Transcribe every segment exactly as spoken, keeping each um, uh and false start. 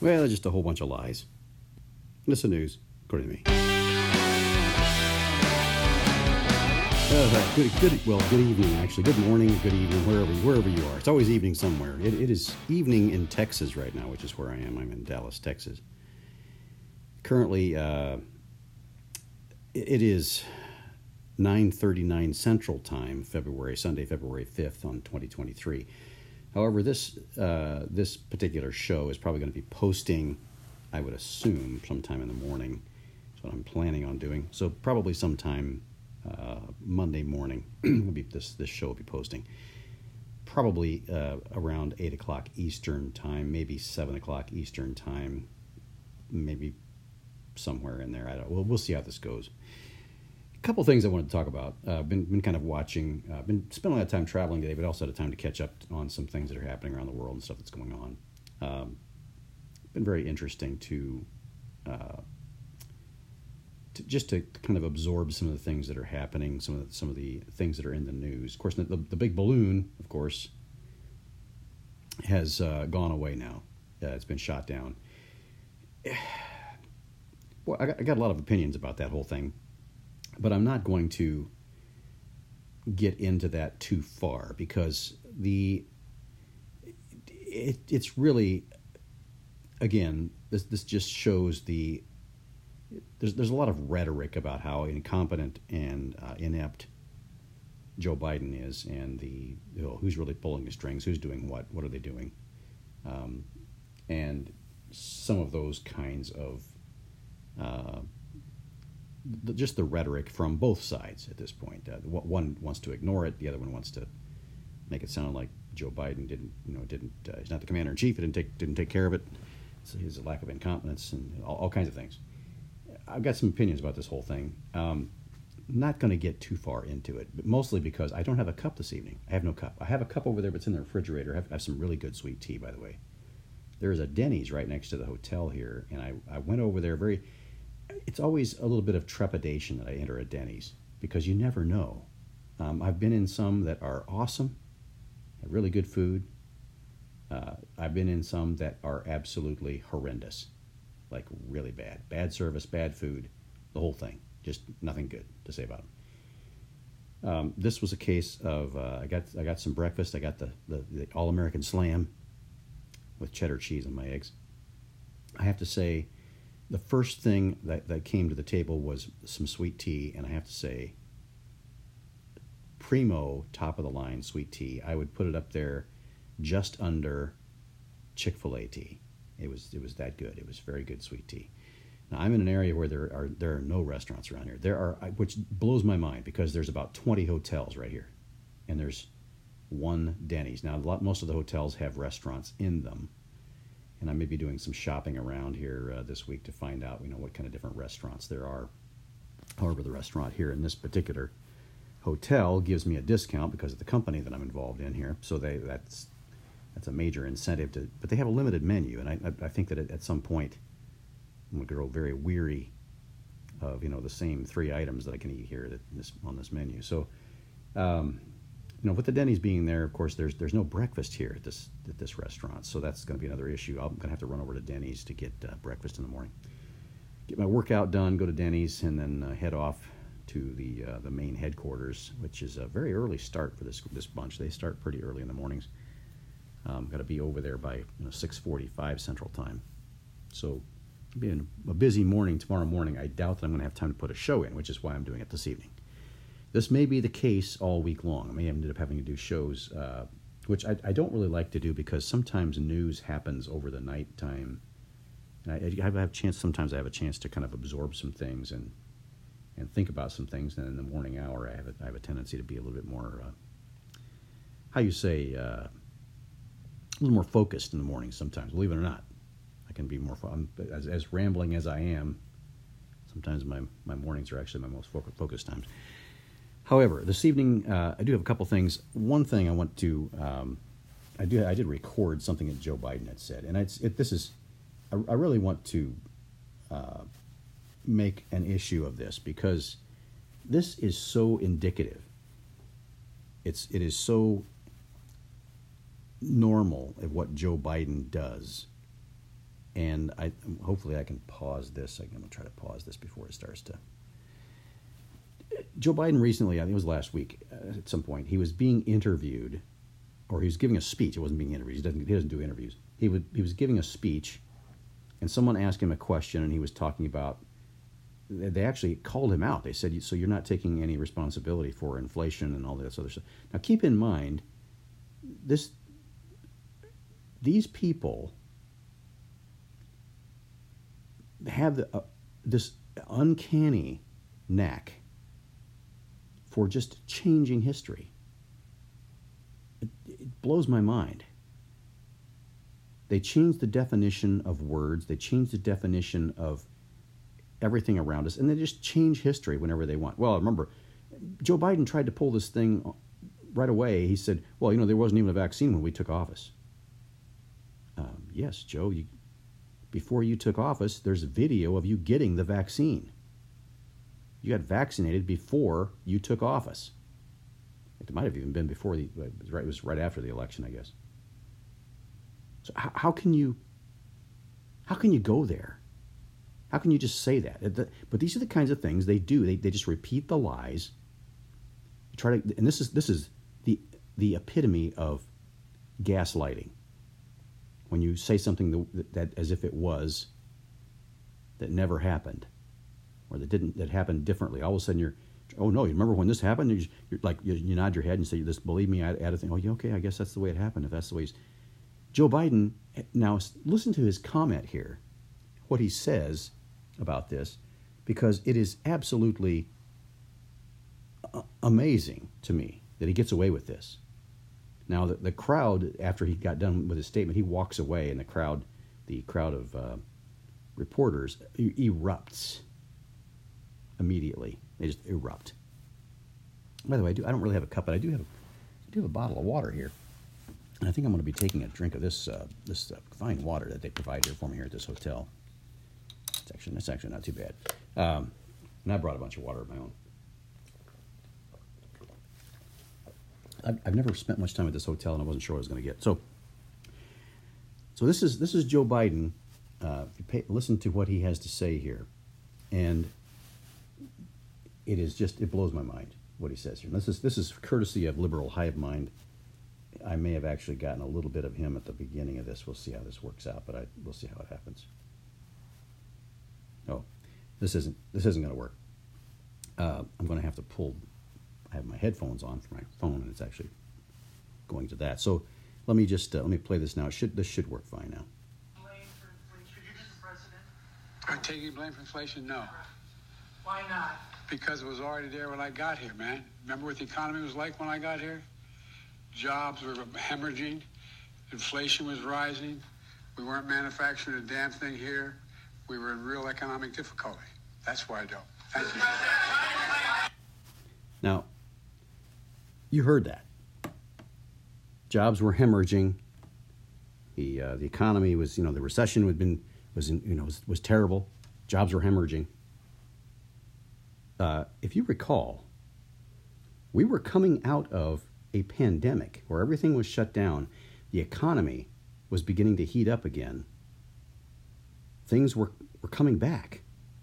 Well, they're just a whole bunch of lies. That's the news, according to me. Uh, good, good, well, good evening, actually. Good morning, good evening, wherever wherever you are. It's always evening somewhere. It, it is evening in Texas right now, which is where I am. I'm in Dallas, Texas. Currently, uh, it, it is nine thirty-nine Central Time, February, Sunday, February fifth on twenty twenty-three. However, this uh, this particular show is probably going to be posting, I would assume, sometime in the morning. That's what I'm planning on doing. So probably sometime uh, Monday morning, will be this this show will be posting. Probably uh, around eight o'clock Eastern time, maybe seven o'clock Eastern time, maybe somewhere in there. I don't. Well, we'll see how this goes. A couple things I wanted to talk about. I've uh, been been kind of watching. I've uh, been spending a lot of time traveling today, but also had time to catch up on some things that are happening around the world and stuff that's going on. Um, been very interesting to, uh, to just to kind of absorb some of the things that are happening, some of the, some of the things that are in the news. Of course, the, the big balloon, of course, has uh, gone away now. Uh, it's been shot down. Well, I got, I got a lot of opinions about that whole thing. But I'm not going to get into that too far because the it, it's really, again, this this just shows the there's there's a lot of rhetoric about how incompetent and uh, inept Joe Biden is, and the you know, who's really pulling the strings, who's doing what, what are they doing, um, and some of those kinds of. Uh, The, just the rhetoric from both sides at this point. Uh, one wants to ignore it, the other one wants to make it sound like Joe Biden didn't, you know, didn't. Uh, he's not the commander in chief. He didn't take didn't take care of it. So his lack of incompetence and all, all kinds of things. I've got some opinions about this whole thing. Um, not going to get too far into it, but mostly because I don't have a cup this evening. I have no cup. I have a cup over there, but it's in the refrigerator. I have, I have some really good sweet tea, by the way. There is a Denny's right next to the hotel here, and I, I went over there very. It's always a little bit of trepidation that I enter a Denny's because you never know. Um, I've been in some that are awesome, have really good food. Uh, I've been in some that are absolutely horrendous, like really bad. Bad service, bad food, the whole thing. Just nothing good to say about them. Um, this was a case of uh, I got I got some breakfast. I got the, the, the All-American Slam with cheddar cheese on my eggs. I have to say, the first thing that, that came to the table was some sweet tea, and I have to say, primo, top-of-the-line sweet tea. I would put it up there just under Chick-fil-A tea. It was it was that good. It was very good sweet tea. Now, I'm in an area where there are there are no restaurants around here. There are, which blows my mind because there's about twenty hotels right here, and there's one Denny's. Now, a lot, most of the hotels have restaurants in them. And I may be doing some shopping around here uh, this week to find out, you know, what kind of different restaurants there are. However, the restaurant here in this particular hotel gives me a discount because of the company that I'm involved in here. So they that's that's a major incentive to. But they have a limited menu, and I I think that at some point I'm going to grow very weary of you know the same three items that I can eat here that this on this menu. So. Um, You know, with the Denny's being there, of course, there's there's no breakfast here at this at this restaurant, so that's going to be another issue. I'm going to have to run over to Denny's to get uh, breakfast in the morning, get my workout done, go to Denny's, and then uh, head off to the uh, the main headquarters, which is a very early start for this this bunch. They start pretty early in the mornings. Um, got to be over there by you know, six forty-five Central Time, so being a busy morning tomorrow morning. I doubt that I'm going to have time to put a show in, which is why I'm doing it this evening. This may be the case all week long. I may end up having to do shows, uh, which I, I don't really like to do because sometimes news happens over the night time. And I, I have a chance. Sometimes I have a chance to kind of absorb some things and and think about some things. And in the morning hour, I have a, I have a tendency to be a little bit more, uh, how you say, uh, a little more focused in the morning. Sometimes, believe it or not, I can be more fo- as as rambling as I am. Sometimes my my mornings are actually my most focused times. However, this evening uh, I do have a couple things. One thing I want to, um, I do, I did record something that Joe Biden had said, and it's, it, this is, I, I really want to uh, make an issue of this because this is so indicative. It's, it is so normal of what Joe Biden does and I hopefully I can pause this. I'm going to try to pause this before it starts to. Joe Biden recently, I think it was last week, uh, at some point, he was being interviewed, or he was giving a speech. It wasn't being interviewed. He doesn't, he doesn't do interviews. He would he was giving a speech, and someone asked him a question, and he was talking about. They actually called him out. They said, "So you're not taking any responsibility for inflation and all this other stuff." Now, keep in mind, this these people have the, uh, this uncanny knack for just changing history. It, it blows my mind. They change the definition of words. They change the definition of everything around us, and they just change history whenever they want. Well, remember, Joe Biden tried to pull this thing right away. He said, well, you know, there wasn't even a vaccine when we took office. Um, yes, Joe, you, before you took office, there's a video of you getting the vaccine. You got vaccinated before you took office. It might have even been before the, it was right, it was right after the election, I guess. So how, how can you, how can you go there? How can you just say that? But these are the kinds of things they do. They, they just repeat the lies. You try to, and this is this is the the epitome of gaslighting. When you say something that, that as if it was, that never happened, or that didn't that happened differently. All of a sudden you're, oh no, you remember when this happened? You're, you're like you, you nod your head and say, "This, believe me, I add a thing." Oh, yeah, okay, I guess that's the way it happened. If that's the way he's, Joe Biden. Now listen to his comment here, what he says about this, because it is absolutely amazing to me that he gets away with this. Now the, the crowd, after he got done with his statement, he walks away, and the crowd, the crowd of uh, reporters e- erupts immediately. They just erupt. By the way, I, do, I don't really have a cup, but I do have a, I do have a bottle of water here, and I think I'm going to be taking a drink of this uh, this uh, fine water that they provide here for me here at this hotel. It's actually, that's actually not too bad. Um, and I brought a bunch of water of my own. I've, I've never spent much time at this hotel, and I wasn't sure what I was going to get. So, so this is this is Joe Biden. Uh, pay, listen to what he has to say here, and it is just it blows my mind what he says here. And this is this is courtesy of Liberal Hive Mind. I may have actually gotten a little bit of him at the beginning of this. We'll see how this works out, but I we'll see how it happens. Oh, this isn't this isn't going to work. Uh, I'm going to have to pull. I have my headphones on for my phone, and it's actually going to that. So let me just uh, let me play this now. It should this should work fine now. Blame for inflation. You're just the president. Are you taking blame for inflation? No. Why not? Because it was already there when I got here, man. Remember what the economy was like when I got here? Jobs were hemorrhaging. Inflation was rising. We weren't manufacturing a damn thing here. We were in real economic difficulty. That's why I don't. Thank you. Now, you heard that. Jobs were hemorrhaging. The uh, the economy was, you know, the recession had been was in, you know was, was terrible. Jobs were hemorrhaging. Uh, if you recall, we were coming out of a pandemic where everything was shut down. The economy was beginning to heat up again. Things were, were coming back.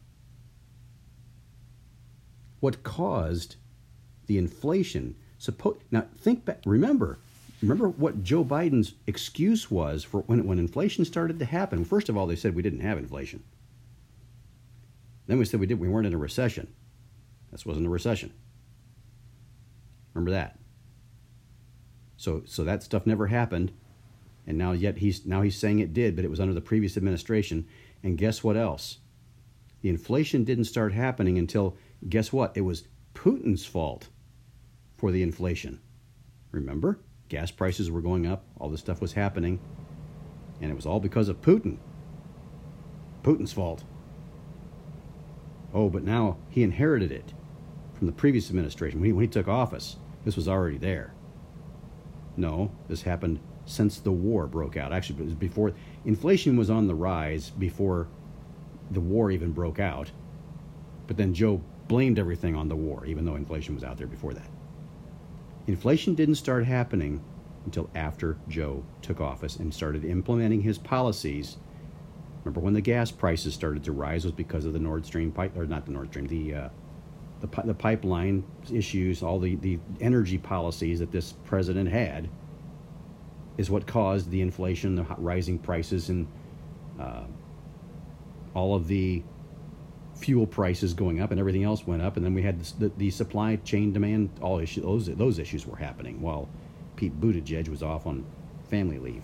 What caused the inflation? Suppo- now think back. Remember, remember what Joe Biden's excuse was for when when inflation started to happen. First of all, they said we didn't have inflation. Then we said we did. We weren't in a recession. This wasn't a recession. Remember that. So so that stuff never happened, and now yet he's now he's saying it did, but it was under the previous administration. And guess what else? The inflation didn't start happening until, guess what? It was Putin's fault for the inflation. Remember? Gas prices were going up, all this stuff was happening, and it was all because of Putin. Putin's fault. Oh, but now he inherited it from the previous administration. When he, when he took office, this was already there. No, this happened since the war broke out. Actually, it was before. Inflation was on the rise before the war even broke out. But then Joe blamed everything on the war, even though inflation was out there before that. Inflation didn't start happening until after Joe took office and started implementing his policies. Remember when the gas prices started to rise was because of the Nord Stream pipe, or not the Nord Stream, the uh, the, pi- the pipeline issues, all the, the energy policies that this president had is what caused the inflation, the rising prices, and uh, all of the fuel prices going up, and everything else went up. And then we had the, the supply chain demand, all issues, those, those issues were happening while Pete Buttigieg was off on family leave.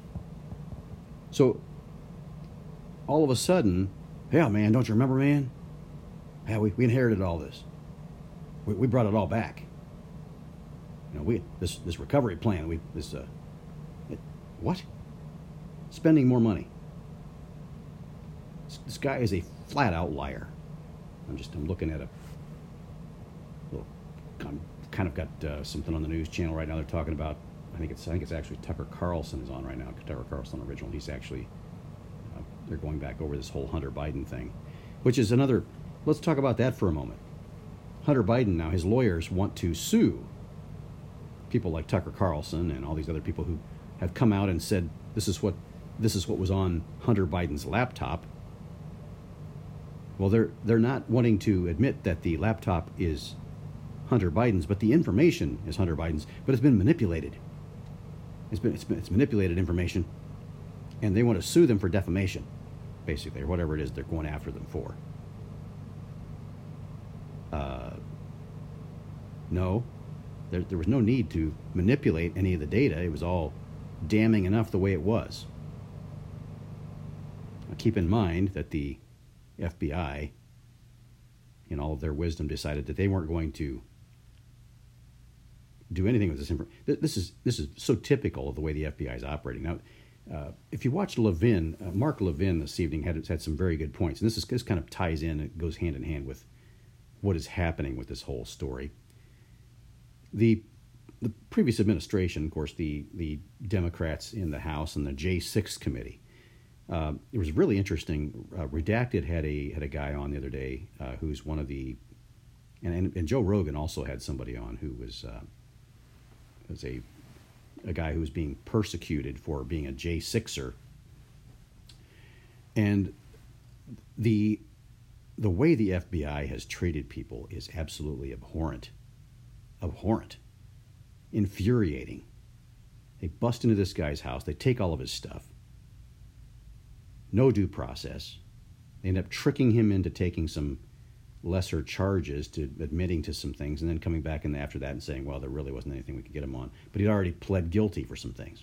So all of a sudden, yeah, man, don't you remember, man? Yeah, we, we inherited all this. We, we brought it all back. You know, we this this recovery plan. We this uh, it, what? Spending more money. This, this guy is a flat out liar. I'm just I'm looking at a little I'm kind of got uh, something on the news channel right now. They're talking about. I think it's I think it's actually Tucker Carlson is on right now. Tucker Carlson original. He's actually uh, they're going back over this whole Hunter Biden thing, which is another. Let's talk about that for a moment. Hunter Biden now, his lawyers want to sue people like Tucker Carlson and all these other people who have come out and said this is what this is what was on Hunter Biden's laptop. Well, they're they're not wanting to admit that the laptop is Hunter Biden's, but the information is Hunter Biden's, but it's been manipulated. It's been it's been it's manipulated information, and they want to sue them for defamation, basically, or whatever it is they're going after them for. Uh, no, there, there was no need to manipulate any of the data. It was all damning enough the way it was. Now, keep in mind that the F B I, in all of their wisdom, decided that they weren't going to do anything with this information. This is this is so typical of the way the F B I is operating. Now, uh, if you watch Levin, uh, Mark Levin this evening had had some very good points, and this is this kind of ties in. It goes hand in hand with what is happening with this whole story. The the previous administration, of course, the the Democrats in the House and the J six committee. Uh, it was really interesting. Uh, Redacted had a had a guy on the other day uh, who's one of the, and, and and Joe Rogan also had somebody on who was uh, was a a guy who was being persecuted for being a J sixer. And the the way the F B I has treated people is absolutely abhorrent. Abhorrent. Infuriating. They bust into this guy's house. They take all of his stuff. No due process. They end up tricking him into taking some lesser charges, to admitting to some things, and then coming back in after that and saying, well, there really wasn't anything we could get him on. But he'd already pled guilty for some things.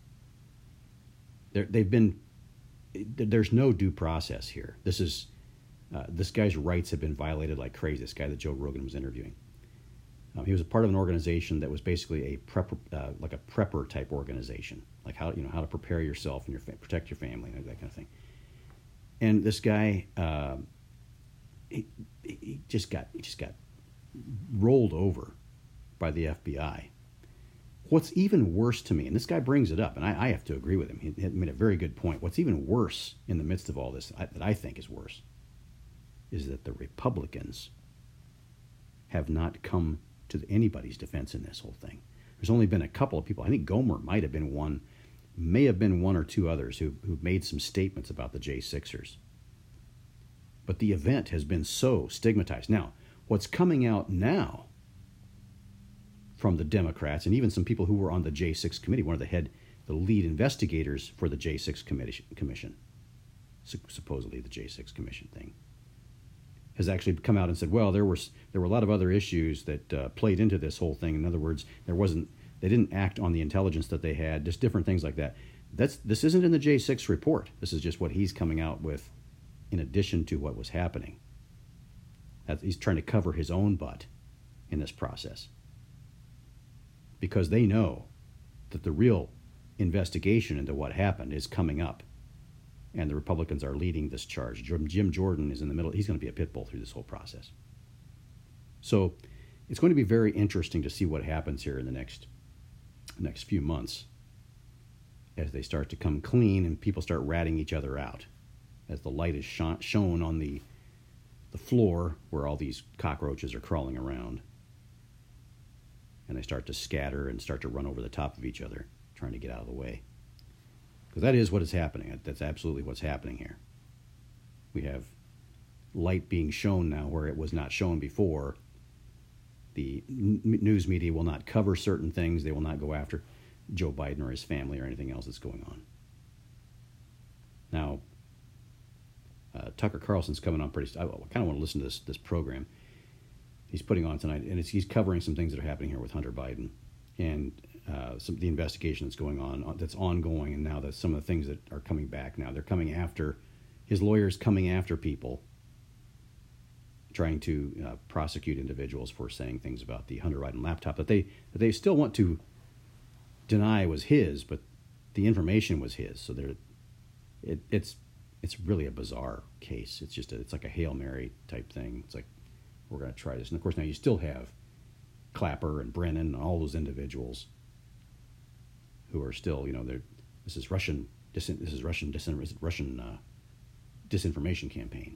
They're, they've been... There's no due process here. This is... Uh, this guy's rights have been violated like crazy, this guy that Joe Rogan was interviewing. Um, he was a part of an organization that was basically a prepper, uh, like a prepper type organization, like how you know how to prepare yourself and your fa- protect your family and that kind of thing. And this guy, uh, he, he just got he just got rolled over by the F B I. What's even worse to me, and this guy brings it up, and I, I have to agree with him. He, he made a very good point. What's even worse in the midst of all this, I, that I think is worse, is that the Republicans have not come to anybody's defense in this whole thing. There's only been a couple of people. I think Gomer might have been one, may have been one or two others who who made some statements about the J sixers. But the event has been so stigmatized. Now, what's coming out now from the Democrats and even some people who were on the J six committee, one of the head, the lead investigators for the J six committee, commission, supposedly the J six commission thing, has actually come out and said, well, there were there were a lot of other issues that uh, played into this whole thing. In other words, there wasn't they didn't act on the intelligence that they had, just different things like that. That's this isn't in the J six report. This is just what he's coming out with, in addition to what was happening. That's, he's trying to cover his own butt in this process, because they know that the real investigation into what happened is coming up. And the Republicans are leading this charge. Jim Jordan is in the middle. He's going to be a pit bull through this whole process. So it's going to be very interesting to see what happens here in the next next few months as they start to come clean and people start ratting each other out. As the light is sh- shown on the, the floor where all these cockroaches are crawling around. And they start to scatter and start to run over the top of each other, trying to get out of the way. Because that is what is happening. That's absolutely what's happening here. We have light being shown now where it was not shown before. The n- news media will not cover certain things. They will not go after Joe Biden or his family or anything else that's going on. Now, uh, Tucker Carlson's coming on pretty... I, I kind of want to listen to this this program he's putting on tonight, and it's, he's covering some things that are happening here with Hunter Biden and uh, some the investigation that's going on, that's ongoing, and now that some of the things that are coming back now. They're coming after... His lawyer's coming after people trying to uh, prosecute individuals for saying things about the Hunter Biden laptop that they that they still want to deny was his, but the information was his. So they're, it, it's it's really a bizarre case. It's just a, it's like a Hail Mary type thing. It's like, we're going to try this, and of course now you still have Clapper and Brennan and all those individuals who are still, you know, they're this is Russian this is Russian disin, Russian uh, disinformation campaign.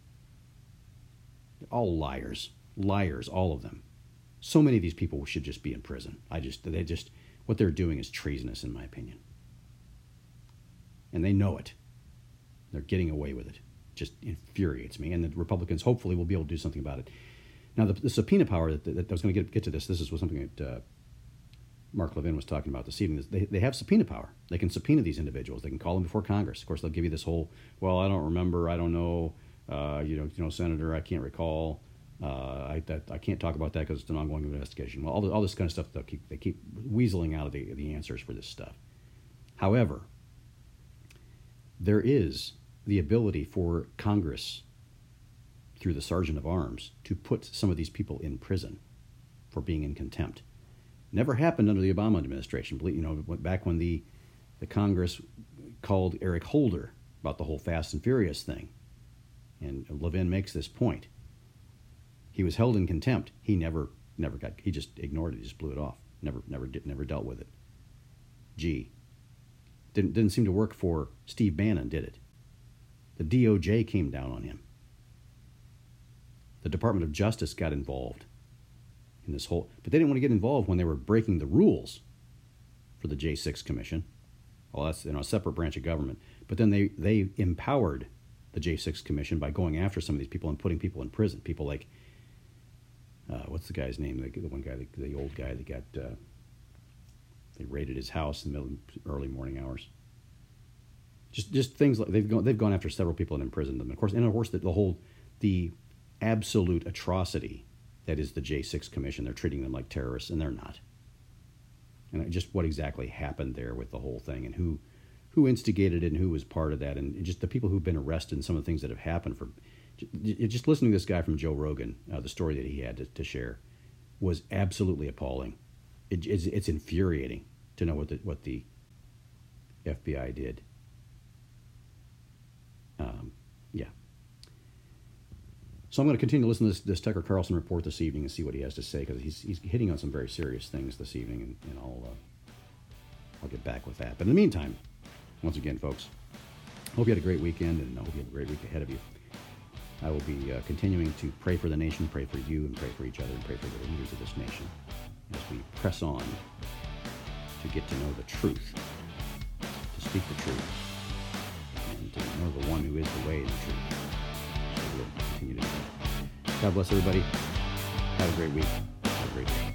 All liars, liars, all of them. So many of these people should just be in prison. I just, they just, what they're doing is treasonous, in my opinion. And they know it. They're getting away with it. Just infuriates me. And the Republicans hopefully will be able to do something about it. Now, the, the subpoena power that, that, that I was going to get, get to this. This is something that uh, Mark Levin was talking about this evening. They, they have subpoena power. They can subpoena these individuals. They can call them before Congress. Of course, they'll give you this whole, well, I don't remember, I don't know. Uh, you know, you know, Senator, I can't recall. Uh, I that, I can't talk about that because it's an ongoing investigation. Well, all, the, all this kind of stuff, they keep, they keep weaseling out of the, the answers for this stuff. However, there is the ability for Congress, through the Sergeant of Arms, to put some of these people in prison for being in contempt. Never happened under the Obama administration. You know, back when the the Congress called Eric Holder about the whole Fast and Furious thing. And Levin makes this point. He was held in contempt. He never, never got. He just ignored it. He just blew it off. Never, never did. Never dealt with it. Gee, didn't didn't seem to work for Steve Bannon, did it? The D O J came down on him. The Department of Justice got involved in this whole, but they didn't want to get involved when they were breaking the rules for the J six Commission. Well, that's, you know, a separate branch of government. But then they they empowered the J six Commission by going after some of these people and putting people in prison. People like, uh, what's the guy's name? The, the one guy, the, the old guy that got, uh, they raided his house in the middle of early morning hours. Just just things like, they've gone, they've gone after several people and imprisoned them. Of course, and of course, the, the whole, the absolute atrocity that is the J six Commission. They're treating them like terrorists, and they're not. And just what exactly happened there with the whole thing, and who who instigated it and who was part of that, and just the people who've been arrested and some of the things that have happened. For just listening to this guy from Joe Rogan, uh, the story that he had to, to share was absolutely appalling. It, it's, it's infuriating to know what the, what the F B I did. Um, yeah. So I'm going to continue to listen to this, this Tucker Carlson report this evening and see what he has to say, because he's he's hitting on some very serious things this evening, and, and I'll uh, I'll get back with that. But in the meantime, once again, folks, hope you had a great weekend, and I hope you have a great week ahead of you. I will be uh, continuing to pray for the nation, pray for you, and pray for each other, and pray for the leaders of this nation as we press on to get to know the truth, to speak the truth, and to know the one who is the way and the truth. So we'll continue to do that. God bless everybody. Have a great week. Have a great day.